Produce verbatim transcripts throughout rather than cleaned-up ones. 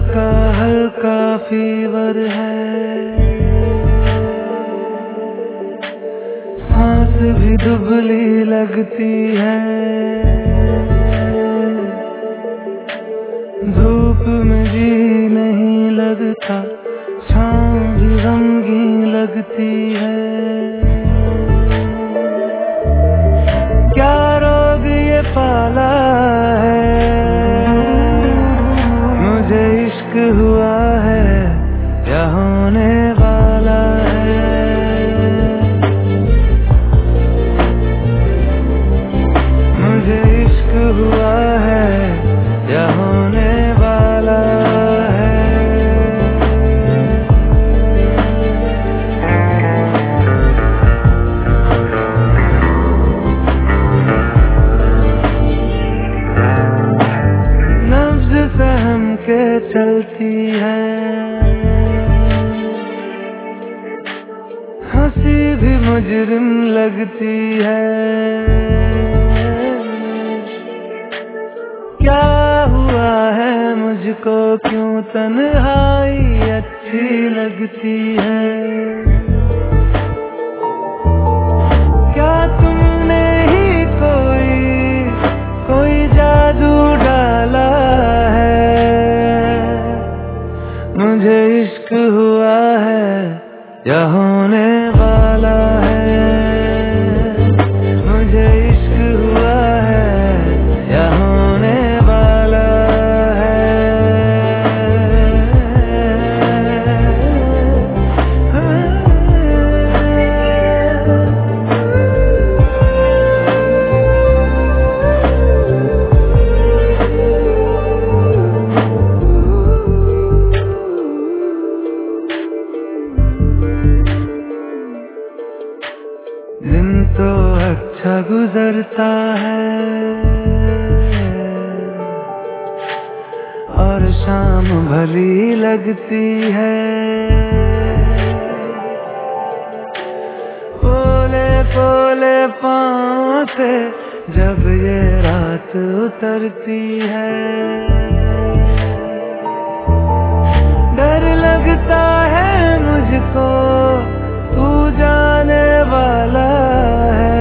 हल्का हल्का फीवर है, सांस भी दुबली लगती है, धूप में जी नहीं लगता, छाँव भी गमगीन लगती है। क्या रोग ये पाला है, मुझे इश्क हुआ है या होने वाला है। मुझे इश्क हुआ है या होने वाला है। नब्ज़ सहम के चलती है, हंसी भी मुजरिम लगती है। क्या हुआ है मुझको, क्यों तन्हाई अच्छी लगती है। क्या तुमने ही कोई कोई जादू डाला है, मुझे इश्क हुआ है या होने वाला है। मुझे इश्क हुआ है या होने वाला है। दिन तो अच्छा गुजरता है और शाम भली लगती है। पोले पोले पाँव से जब ये रात उतरती है, डर लगता है मुझको, तू जाने वाला है।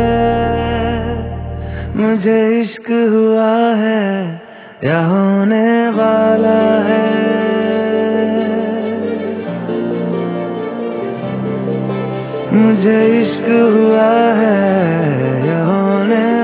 मुझे इश्क हुआ है या होने वाला है। मुझे इश्क हुआ है या होने